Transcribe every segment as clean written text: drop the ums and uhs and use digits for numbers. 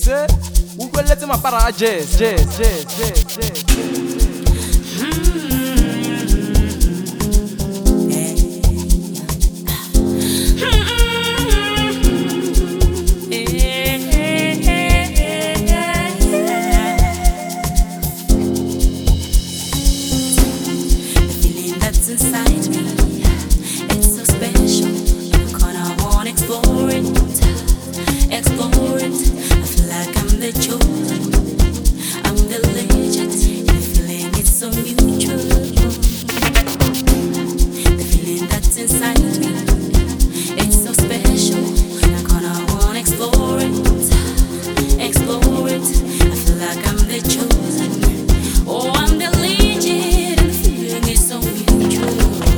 say, who will let him a para jazz. Inside me, it's so special. I wanna explore it. I feel like I'm the chosen, I'm the legend. The feeling is so mutual. The feeling that's inside me, it's so special. I wanna explore it. I feel like I'm the chosen. Oh, I'm the legend. The feeling is so mutual.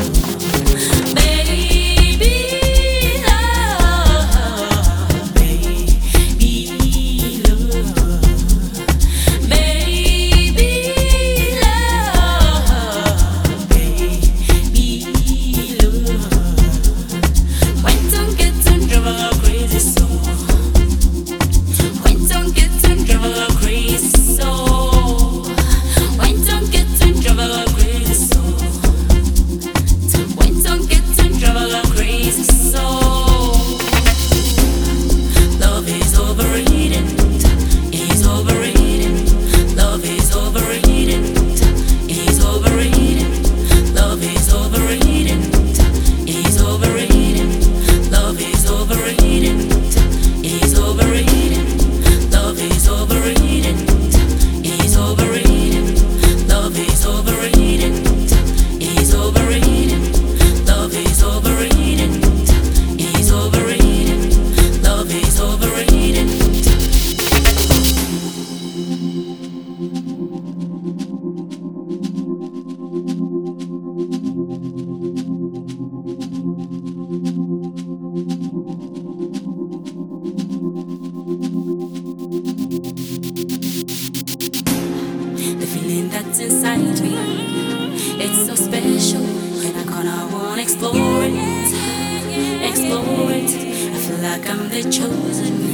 The feeling that's inside me, it's so special, and I wanna explore it. I feel like I'm the chosen.